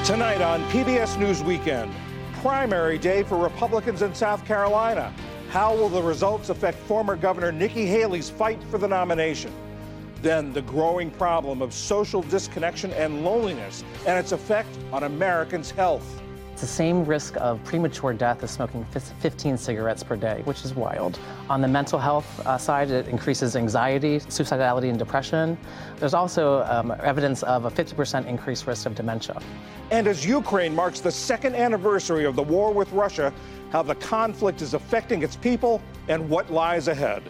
Tonight on PBS News Weekend, primary day for Republicans in South Carolina. How will the results affect former Governor Nikki Haley's fight for the nomination? Then the growing problem of social disconnection and loneliness and its effect on Americans' health. It's the same risk of premature death as smoking 15 cigarettes per day, which is wild. On the mental health side, it increases anxiety, suicidality, and depression. There's also evidence of a 50% increased risk of dementia. And as Ukraine marks the second anniversary of the war with Russia, how the conflict is affecting its people and what lies ahead.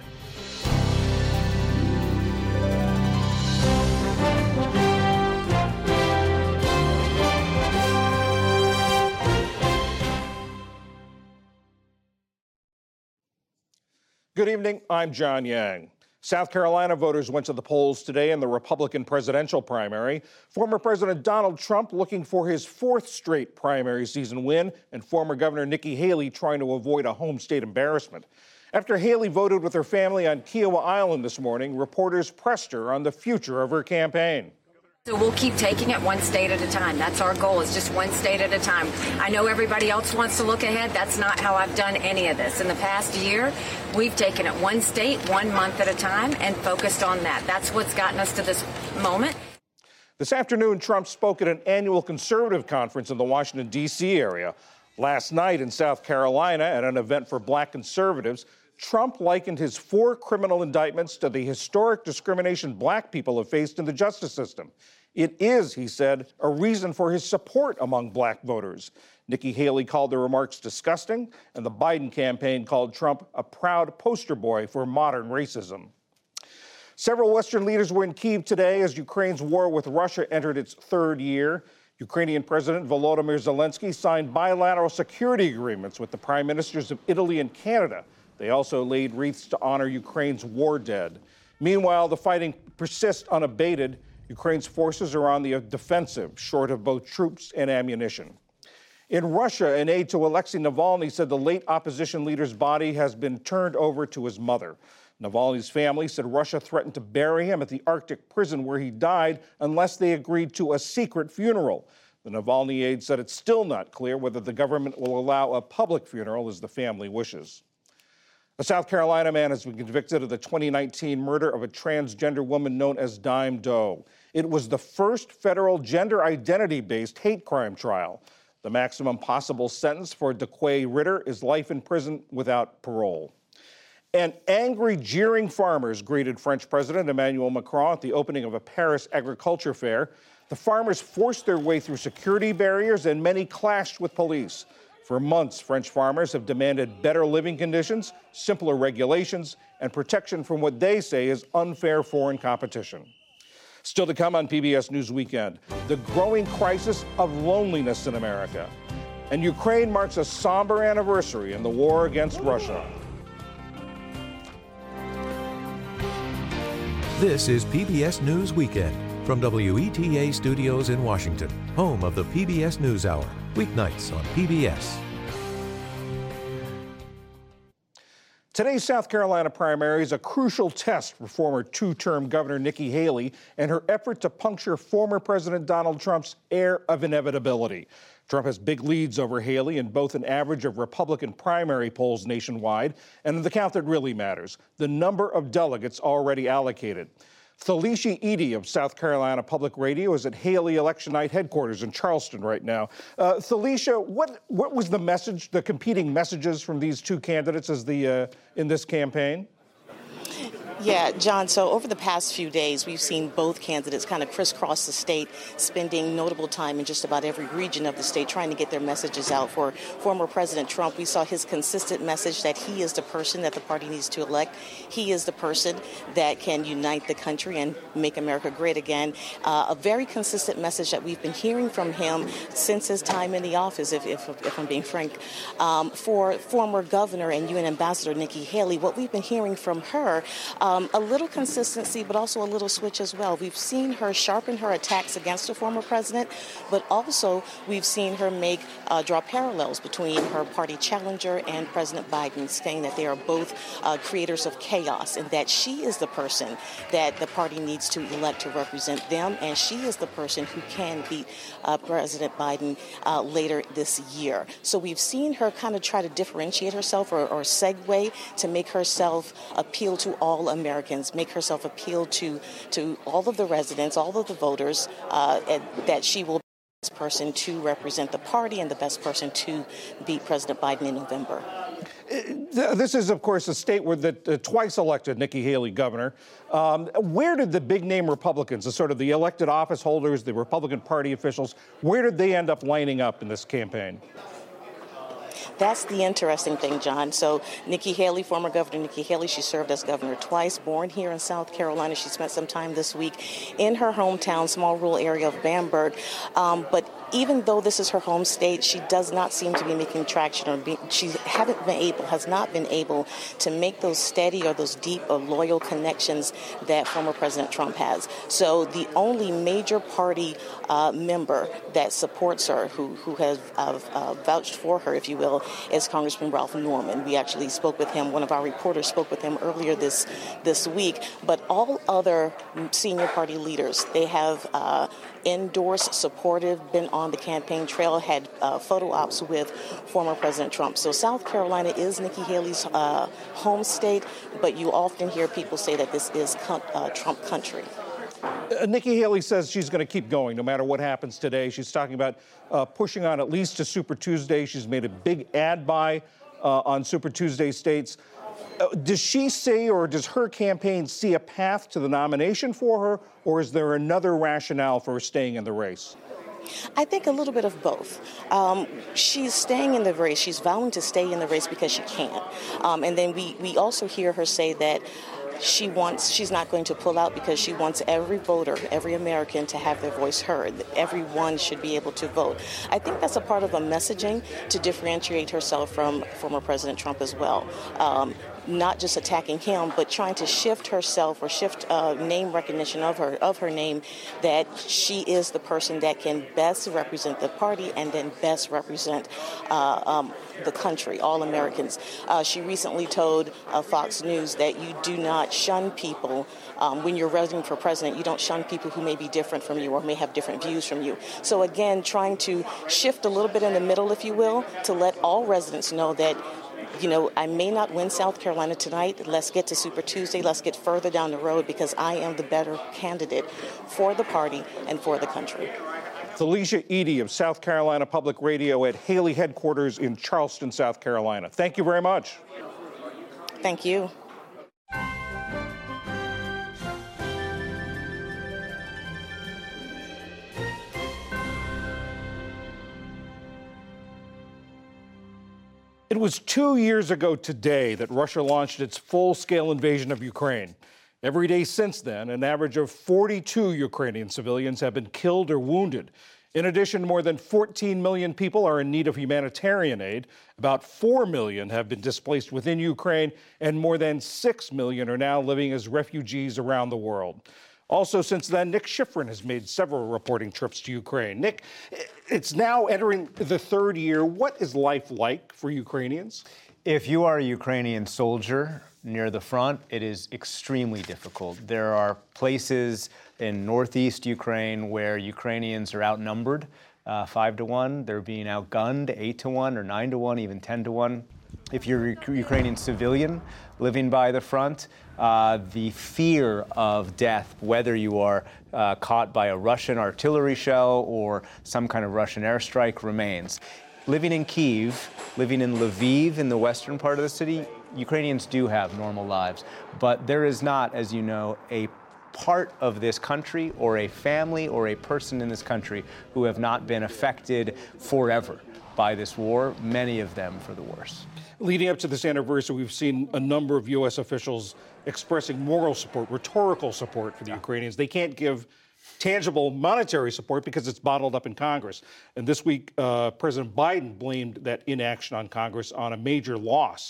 Good evening, I'm John Yang. South Carolina voters went to the polls today in the Republican presidential primary. Former President Donald Trump looking for his fourth straight primary season win, and former Governor Nikki Haley trying to avoid a home state embarrassment. After Haley voted with her family on Kiowa Island this morning, reporters pressed her on the future of her campaign. So we'll keep taking it one state at a time. That's our goal, is just one state at a time. I know everybody else wants to look ahead. That's not how I've done any of this. In the past year, we've taken it one state, 1 month at a time, and focused on that. That's what's gotten us to this moment. This afternoon, Trump spoke at an annual conservative conference in the Washington, D.C. area. Last night in South Carolina, at an event for black conservatives, Trump likened his 4 criminal indictments to the historic discrimination black people have faced in the justice system. It is, he said, a reason for his support among black voters. Nikki Haley called the remarks disgusting, and the Biden campaign called Trump a proud poster boy for modern racism. Several Western leaders were in Kyiv today as Ukraine's war with Russia entered its 3rd year. Ukrainian President Volodymyr Zelensky signed bilateral security agreements with the prime ministers of Italy and Canada. They also laid wreaths to honor Ukraine's war dead. Meanwhile, the fighting persists unabated. Ukraine's forces are on the defensive, short of both troops and ammunition. In Russia, an aide to Alexei Navalny said the late opposition leader's body has been turned over to his mother. Navalny's family said Russia threatened to bury him at the Arctic prison where he died unless they agreed to a secret funeral. The Navalny aide said it's still not clear whether the government will allow a public funeral as the family wishes. A South Carolina man has been convicted of the 2019 murder of a transgender woman known as Dime Doe. It was the first federal gender identity-based hate crime trial. The maximum possible sentence for DeQuay Ritter is life in prison without parole. And angry, jeering farmers greeted French President Emmanuel Macron at the opening of a Paris agriculture fair. The farmers forced their way through security barriers, and many clashed with police. For months, French farmers have demanded better living conditions, simpler regulations, and protection from what they say is unfair foreign competition. Still to come on PBS News Weekend, the growing crisis of loneliness in America. And Ukraine marks a somber anniversary in the war against Russia. This is PBS News Weekend from WETA Studios in Washington, home of the PBS NewsHour, weeknights on PBS. Today's South Carolina primary is a crucial test for former 2-term Governor Nikki Haley and her effort to puncture former President Donald Trump's air of inevitability. Trump has big leads over Haley in both an average of Republican primary polls nationwide and in the count that really matters, the number of delegates already allocated. Thalicia Edie of South Carolina Public Radio is at Haley Election Night headquarters in Charleston right now. Thalicia, what was the message, the competing messages from these two candidates as in this campaign? Yeah, John, so over the past few days, we've seen both candidates kind of crisscross the state, spending notable time in just about every region of the state trying to get their messages out. For former President Trump, we saw his consistent message that he is the person that the party needs to elect. He is the person that can unite the country and make America great again. A very consistent message that we've been hearing from him since his time in the office, if I'm being frank. For former Governor and UN Ambassador Nikki Haley, what we've been hearing from her A little consistency, but also a little switch as well. We've seen her sharpen her attacks against the former president, but also we've seen her draw parallels between her party challenger and President Biden, saying that they are both creators of chaos and that she is the person that the party needs to elect to represent them, and she is the person who can beat President Biden later this year. So we've seen her kind of try to differentiate herself or segue to make herself appeal to all Americans, make herself appeal to all of the residents, all of the voters, that she will be the best person to represent the party and the best person to beat President Biden in November. This is, of course, a state where the twice elected Nikki Haley governor. Where did the big name Republicans, the sort of the elected office holders, the Republican Party officials, where did they end up lining up in this campaign? That's the interesting thing, John. So Nikki Haley, former Governor Nikki Haley, she served as governor twice, born here in South Carolina. She spent some time this week in her hometown, small rural area of Bamberg. But even though this is her home state, she does not seem to be making traction, she has not been able to make those steady or those deep or loyal connections that former President Trump has. So the only major party member that supports her, who has vouched for her, if you will, is Congressman Ralph Norman. We actually spoke with him. One of our reporters spoke with him earlier this week. But all other senior party leaders, they have endorsed, supported, been on the campaign trail, had photo ops with former President Trump. So South Carolina is Nikki Haley's home state, but you often hear people say that this is Trump country. Nikki Haley says she's going to keep going no matter what happens today. She's talking about pushing on at least to Super Tuesday. She's made a big ad buy on Super Tuesday states. Does she see, or does her campaign see a path to the nomination for her, or is there another rationale for her staying in the race? I think a little bit of both. She's staying in the race. She's vowing to stay in the race because she can. And then we also hear her say that she's not going to pull out because she wants every voter, every American to have their voice heard. Everyone should be able to vote. I think that's a part of the messaging to differentiate herself from former President Trump as well. Not just attacking him, but trying to shift herself or shift name recognition of her name, that she is the person that can best represent the party and then best represent the country, all Americans. She recently told Fox News that you do not shun people when you're running for president. You don't shun people who may be different from you or may have different views from you. So again, trying to shift a little bit in the middle, if you will, to let all residents know that, I may not win South Carolina tonight. Let's get to Super Tuesday. Let's get further down the road because I am the better candidate for the party and for the country. Felicia Edie of South Carolina Public Radio at Haley headquarters in Charleston, South Carolina. Thank you very much. Thank you. It was 2 years ago today that Russia launched its full-scale invasion of Ukraine. Every day since then, an average of 42 Ukrainian civilians have been killed or wounded. In addition, more than 14 million people are in need of humanitarian aid. About 4 million have been displaced within Ukraine, and more than 6 million are now living as refugees around the world. Also, since then, Nick Schifrin has made several reporting trips to Ukraine. Nick, it's now entering the third year. What is life like for Ukrainians? If you are a Ukrainian soldier near the front, it is extremely difficult. There are places in northeast Ukraine where Ukrainians are outnumbered 5 to 1. They're being outgunned 8 to 1 or 9 to 1, even 10 to 1. If you're a Ukrainian civilian living by the front, the fear of death, whether you are caught by a Russian artillery shell or some kind of Russian airstrike, remains. Living in Kyiv, living in Lviv in the western part of the city, Ukrainians do have normal lives. But there is not, as you know, a part of this country or a family or a person in this country who have not been affected forever by this war, many of them for the worse. Leading up to this anniversary, we've seen a number of U.S. officials expressing moral support, rhetorical support for the Ukrainians. They can't give tangible monetary support because it's bottled up in Congress. And this week, President Biden blamed that inaction on Congress on a major loss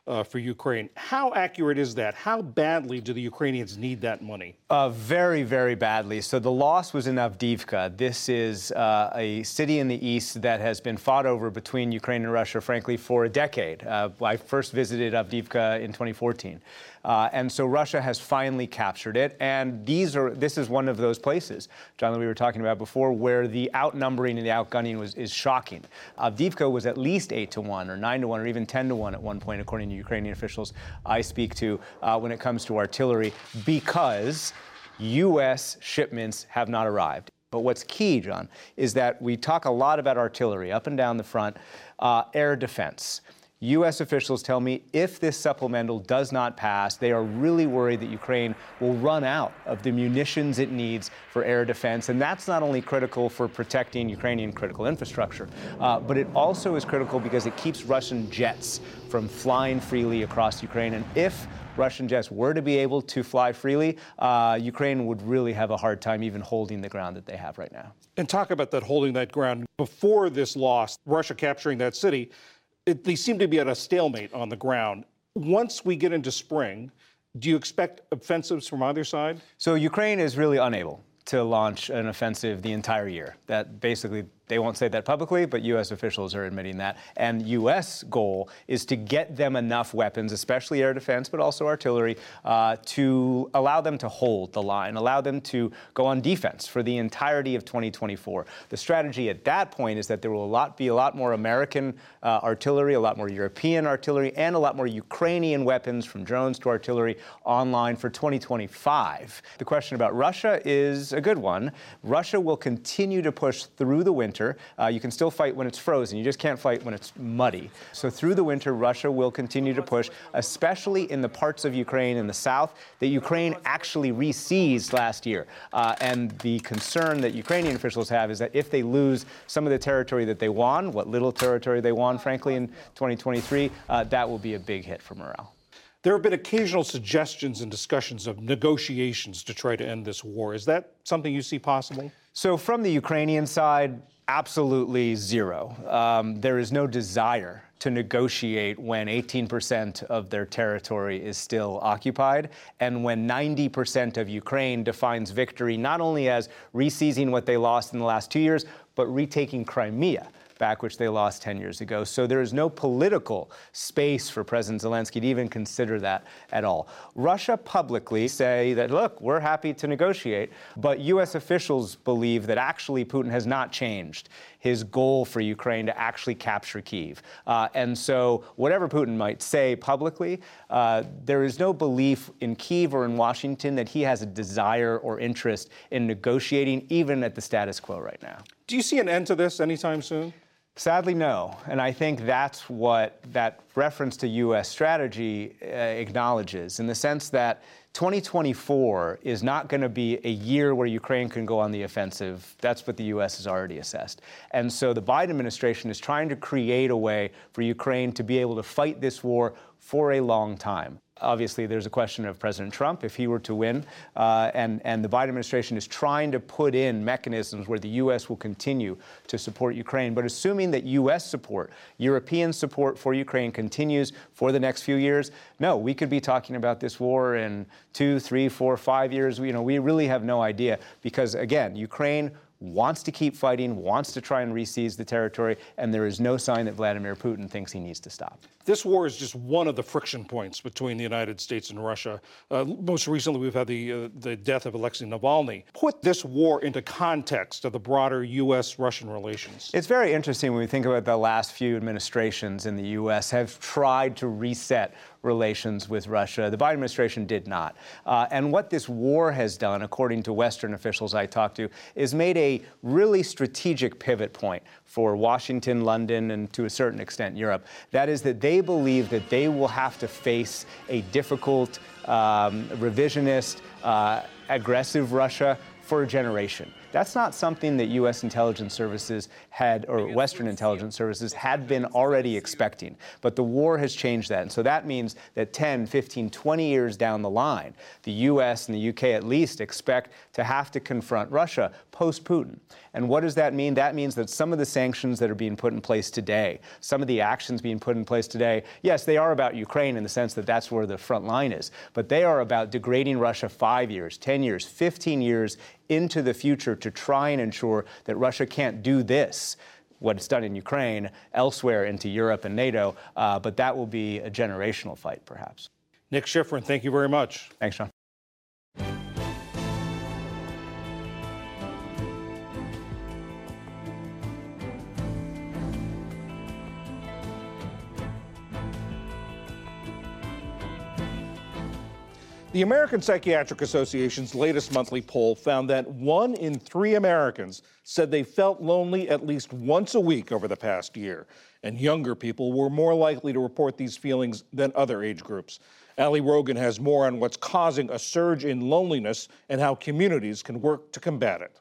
for Ukraine. How accurate is that? How badly do the Ukrainians need that money? Very, very badly. So the loss was in Avdiivka. This is a city in the east that has been fought over between Ukraine and Russia, frankly, for a decade. I first visited Avdiivka in 2014. And so Russia has finally captured it. And this is one of those places, John, that we were talking about before, where the outnumbering and the outgunning is shocking. Avdiivka was at least 8-1 or 9-1 or even 10-1 at one point, according to Ukrainian officials I speak to, when it comes to artillery, because U.S. shipments have not arrived. But what's key, John, is that we talk a lot about artillery up and down the front, air defense. U.S. officials tell me if this supplemental does not pass, they are really worried that Ukraine will run out of the munitions it needs for air defense. And that's not only critical for protecting Ukrainian critical infrastructure, but it also is critical because it keeps Russian jets from flying freely across Ukraine. And if Russian jets were to be able to fly freely, Ukraine would really have a hard time even holding the ground that they have right now. And talk about that holding that ground. Before this loss, Russia capturing that city, they seem to be at a stalemate on the ground. Once we get into spring, do you expect offensives from either side? So Ukraine is really unable to launch an offensive the entire year. That basically, they won't say that publicly, but U.S. officials are admitting that. And U.S. goal is to get them enough weapons, especially air defense, but also artillery, to allow them to hold the line, allow them to go on defense for the entirety of 2024. The strategy at that point is that there will be a lot more American artillery, a lot more European artillery, and a lot more Ukrainian weapons, from drones to artillery, online for 2025. The question about Russia is a good one. Russia will continue to push through the winter. You can still fight when it's frozen. You just can't fight when it's muddy. So through the winter, Russia will continue to push, especially in the parts of Ukraine in the south that Ukraine actually re-seized last year. And the concern that Ukrainian officials have is that if they lose some of the territory that they won, what little territory they won, frankly, in 2023, that will be a big hit for morale. There have been occasional suggestions and discussions of negotiations to try to end this war. Is that something you see possible? So from the Ukrainian side, absolutely zero. There is no desire to negotiate when 18% of their territory is still occupied, and when 90% of Ukraine defines victory not only as re-seizing what they lost in the last 2 years, but retaking Crimea, back, which they lost 10 years ago. So there is no political space for President Zelensky to even consider that at all. Russia publicly say that, look, we're happy to negotiate, but U.S. officials believe that actually Putin has not changed his goal for Ukraine to actually capture Kyiv. And so whatever Putin might say publicly, there is no belief in Kyiv or in Washington that he has a desire or interest in negotiating, even at the status quo right now. Do you see an end to this anytime soon? Sadly, no. And I think that's what that reference to U.S. strategy acknowledges, in the sense that 2024 is not going to be a year where Ukraine can go on the offensive. That's what the U.S. has already assessed. And so the Biden administration is trying to create a way for Ukraine to be able to fight this war for a long time. Obviously, there's a question of President Trump, if he were to win, and the Biden administration is trying to put in mechanisms where the U.S. will continue to support Ukraine. But assuming that U.S. support, European support for Ukraine continues for the next few years, no, we could be talking about this war in 2, 3, 4, 5 years. We really have no idea because, again, Ukraine wants to keep fighting, wants to try and re-seize the territory, and there is no sign that Vladimir Putin thinks he needs to stop. This war is just one of the friction points between the United States and Russia. Most recently, we've had the death of Alexei Navalny. Put this war into context of the broader U.S.-Russian relations. It's very interesting when we think about the last few administrations in the U.S. have tried to reset relations with Russia. The Biden administration did not. And what this war has done, according to Western officials I talked to, is made a really strategic pivot point for Washington, London, and to a certain extent Europe. That is that they believe that they will have to face a difficult revisionist, aggressive Russia for a generation. That's not something that U.S. intelligence services had, or Western intelligence services had been already expecting. But the war has changed that. And so that means that 10, 15, 20 years down the line, the U.S. and the U.K. at least expect to have to confront Russia post-Putin. And what does that mean? That means that some of the sanctions that are being put in place today, some of the actions being put in place today, yes, they are about Ukraine in the sense that that's where the front line is, but they are about degrading Russia 5 years, 10 years, 15 years into the future to try and ensure that Russia can't do this, what it's done in Ukraine, elsewhere into Europe and NATO, but that will be a generational fight, perhaps. Nick Schifrin, thank you very much. Thanks, John. The American Psychiatric Association's latest monthly poll found that 1 in 3 Americans said they felt lonely at least once a week over the past year, and younger people were more likely to report these feelings than other age groups. Ali Rogan has more on what's causing a surge in loneliness and how communities can work to combat it.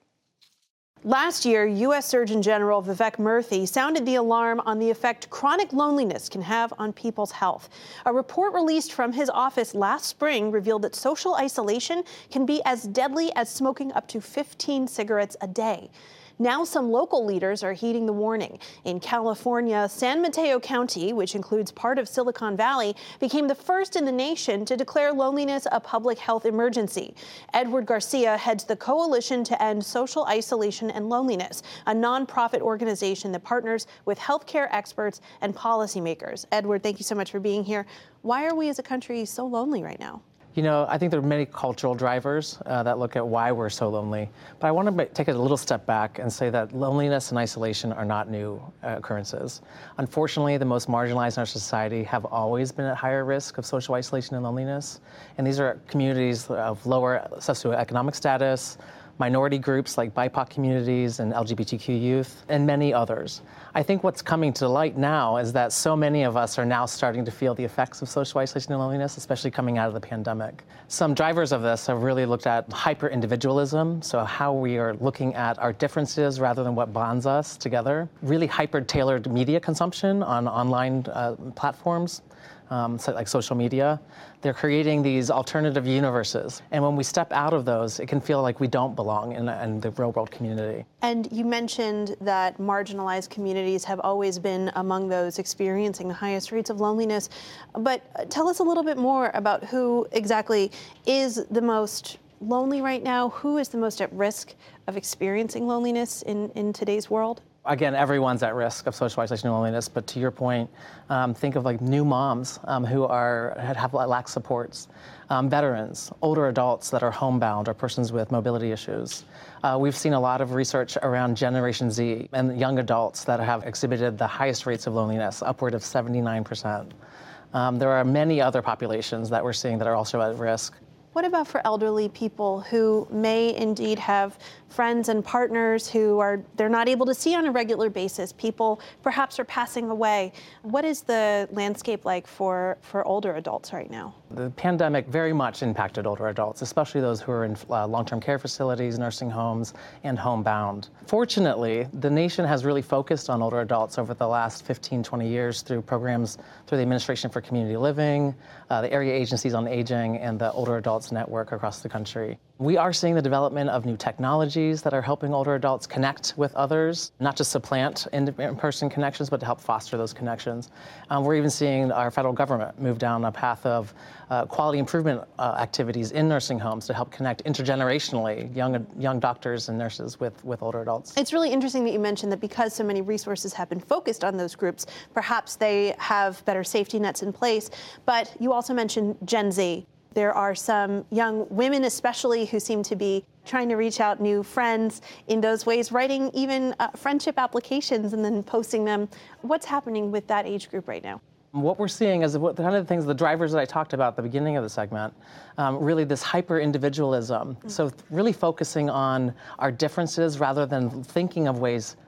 Last year, U.S. Surgeon General Vivek Murthy sounded the alarm on the effect chronic loneliness can have on people's health. A report released from his office last spring revealed that social isolation can be as deadly as smoking up to 15 cigarettes a day. Now some local leaders are heeding the warning. In California, San Mateo County, which includes part of Silicon Valley, became the first in the nation to declare loneliness a public health emergency. Edward Garcia heads the Coalition to End Social Isolation and Loneliness, a nonprofit organization that partners with healthcare experts and policymakers. Edward, thank you so much for being here. Why are we as a country so lonely right now? You know, I think there are many cultural drivers that look at why we're so lonely. But I want to take a little step back and say that loneliness and isolation are not new occurrences. Unfortunately, the most marginalized in our society have always been at higher risk of social isolation and loneliness. And these are communities of lower socioeconomic status, minority groups like BIPOC communities and LGBTQ youth, and many others. I think what's coming to light now is that so many of us are now starting to feel the effects of social isolation and loneliness, especially coming out of the pandemic. Some drivers of this have really looked at hyper-individualism, so how we are looking at our differences rather than what bonds us together. Really hyper-tailored media consumption on online platforms. Like social media, they're creating these alternative universes. And when we step out of those, it can feel like we don't belong in the real world community. And you mentioned that marginalized communities have always been among those experiencing the highest rates of loneliness. But tell us a little bit more about who exactly is the most lonely right now. Who is the most at risk of experiencing loneliness in today's world? Again, everyone's at risk of social isolation and loneliness, but to your point, think of like new moms who have lack supports, veterans, older adults that are homebound, or persons with mobility issues. We've seen a lot of research around Generation Z and young adults that have exhibited the highest rates of loneliness, upward of 79%. There are many other populations that we're seeing that are also at risk. What about for elderly people who may indeed have friends and partners who they're not able to see on a regular basis? People perhaps are passing away. What is the landscape like for older adults right now? The pandemic very much impacted older adults, especially those who are in long-term care facilities, nursing homes, and homebound. Fortunately, the nation has really focused on older adults over the last 15, 20 years through programs through the Administration for Community Living, the Area Agencies on Aging, and the Older Adults Network across the country. We are seeing the development of new technologies that are helping older adults connect with others, not just supplant in-person connections, but to help foster those connections. We're even seeing our federal government move down a path of quality improvement activities in nursing homes to help connect intergenerationally young doctors and nurses with older adults. It's really interesting that you mentioned that because so many resources have been focused on those groups, perhaps they have better safety nets in place. But you also mentioned Gen Z. There are some young women especially who seem to be trying to reach out new friends in those ways, writing even friendship applications and then posting them. What's happening with that age group right now? What we're seeing is the kind of things, the drivers that I talked about at the beginning of the segment, really this hyper-individualism. So really focusing on our differences rather than thinking of ways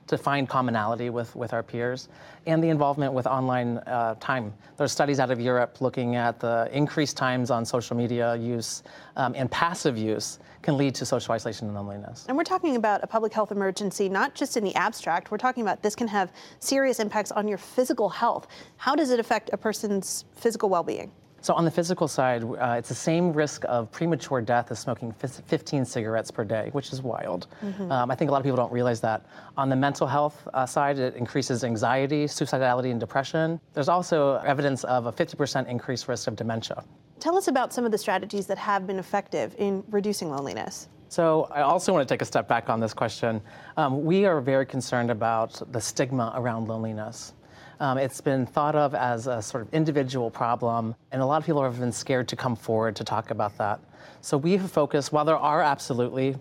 to find commonality with our peers, and the involvement with online time. There are studies out of Europe looking at the increased times on social media use and passive use can lead to social isolation and loneliness. And we're talking about a public health emergency, not just in the abstract. We're talking about this can have serious impacts on your physical health. How does it affect a person's physical well-being? So on the physical side, it's the same risk of premature death as smoking 15 cigarettes per day, which is wild. I think a lot of people don't realize that. On the mental health side, it increases anxiety, suicidality, and depression. There's also evidence of a 50% increased risk of dementia. Tell us about some of the strategies that have been effective in reducing loneliness. So I also want to take a step back on this question. We are very concerned about the stigma around loneliness. It's been thought of as a sort of individual problem, and a lot of people have been scared to come forward to talk about that. So we have focused, while there are absolutely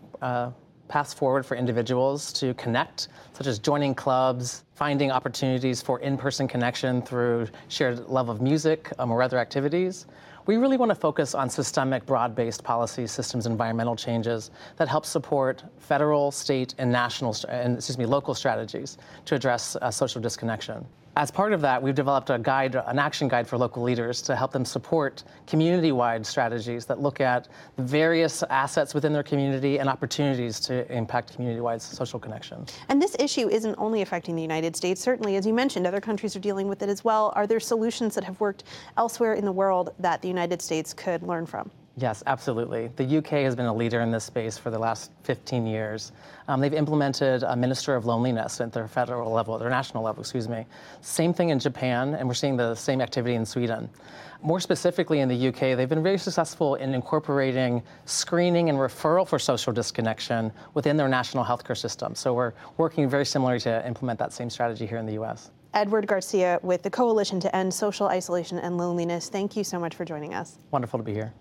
paths forward for individuals to connect, such as joining clubs, finding opportunities for in-person connection through shared love of music or other activities, we really want to focus on systemic, broad-based policy systems, environmental changes that help support federal, state, and local strategies to address social disconnection. As part of that, we've developed an action guide for local leaders to help them support community-wide strategies that look at the various assets within their community and opportunities to impact community-wide social connection. And this issue isn't only affecting the United States. Certainly, as you mentioned, other countries are dealing with it as well. Are there solutions that have worked elsewhere in the world that the United States could learn from? Yes, absolutely. The UK has been a leader in this space for the last 15 years. They've implemented a Minister of Loneliness at their federal level, their national level, Same thing in Japan, and we're seeing the same activity in Sweden. More specifically in the UK, they've been very successful in incorporating screening and referral for social disconnection within their national healthcare system. So we're working very similarly to implement that same strategy here in the US. Edward Garcia with the Coalition to End Social Isolation and Loneliness, thank you so much for joining us. Wonderful to be here.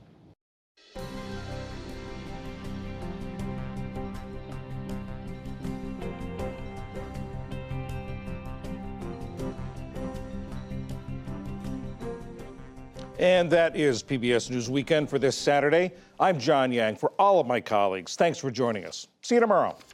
And that is PBS News Weekend for this Saturday. I'm John Yang. For all of my colleagues, thanks for joining us. See you tomorrow.